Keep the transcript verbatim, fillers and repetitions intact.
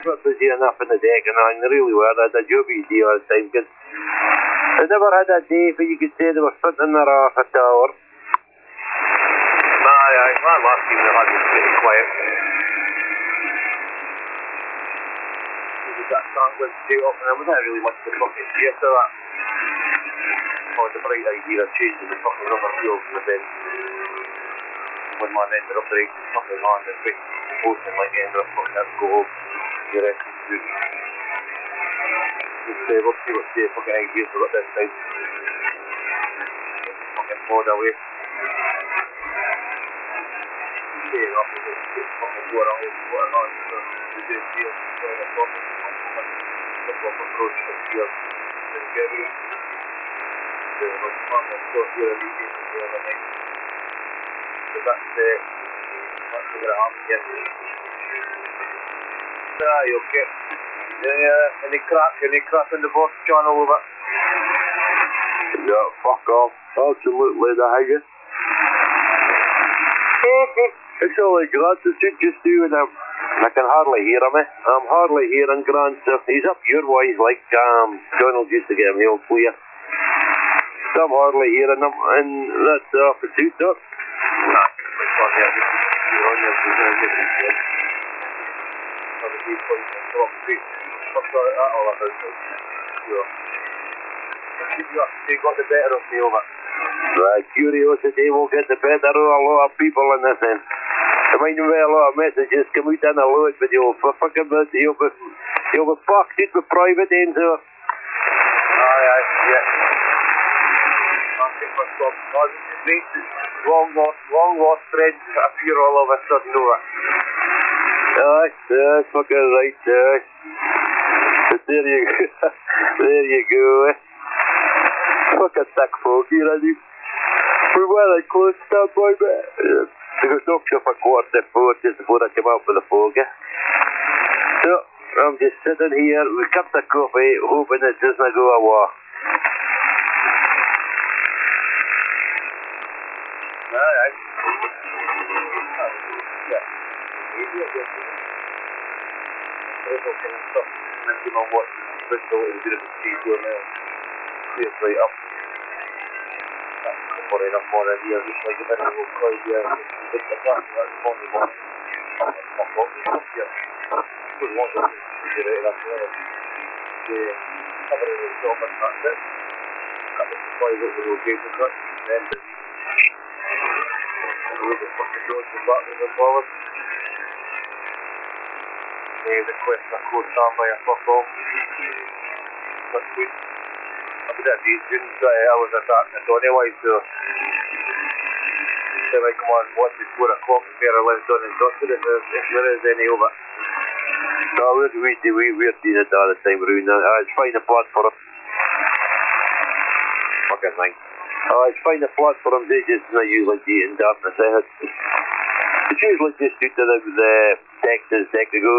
We're busy enough in the deck, and I really were. I had a job easy all the time. Cause I never had a day where you could say they were sitting in their half a tower. Aye, aye. Well, last evening I had it pretty quiet. That song went straight up, and there wasn't really much to fucking see after that. Oh, the bright idea of changing the fucking rubber fields in the bed. When man ended up breaking his fucking hand and breaking the post and like ended up fucking out to go home. The rest of the food. Just say, we'll see what the fucking ideas we got this time. Fucking bored away. Staying up with this fucking door on it, what I'm on, so we did see it, so the fucking the fucking approach to the field. Then get me. So, like, man, we'll still hear a meeting the other night. So that's the, that's going to happen again. Ah, you okay? Yeah, any crack, any crack in the box channel over? Yeah, fuck off. Absolutely the highest. It's only Grant to suit just doing him. I can hardly hear him, eh? I'm hardly hearing Grant, sir. He's up your way, like um, Donald used to get him the old clear. So I'm hardly hearing him, and that's uh, for suit, sir. Nah, it's on there. You're on there, you're going to get it. On the deep point, come up, see. What's that all about? Sure. You got the better of me over. Right, curiosity will get the better of a lot of people in this end. There might be a lot of messages come out in a load, but you'll fucking bit, you'll be, you'll be fucked out with private ends, sir. Aye, aye, yeah. I think what's up, great, long lost, long lost friends appear all of a sudden over. Aye, that's fucking right, aye. But there you go, there you go, eh. Fucking sick folk here, I do. We're well and close to that boy, but uh, they got knocked off a quarter four just before I came out with the fog, eh. So, I'm just sitting here with cups of coffee, hoping it doesn't go away. Aye, aye. Yeah. Everyone kind of stuff, mentioning on what Bristol is doing at the studio now. See it's right up. That's more enough more in here, just like a bit of a little crowd here. Just the back of that funny one. Fuck off, it's up here. Good one, that's it right up there. The covering the top and that's it. Cut the supply with the location cut, then the the fucking doors and backwards and forwards. Yeah, the quest I closed down by a fuck off. That's good. I did that these students, uh, I was attacking it anyway, so they might come on watch at four o'clock and pair of lives done and dusted if, if there is any over. No, we're, we, we, we're doing it all the time, Rune. Uh, it's fine a platform. Fucking thing. Oh, it's fine a platform, they just not usually do it in darkness, eh? It's usually just due to the, the Texas deck to go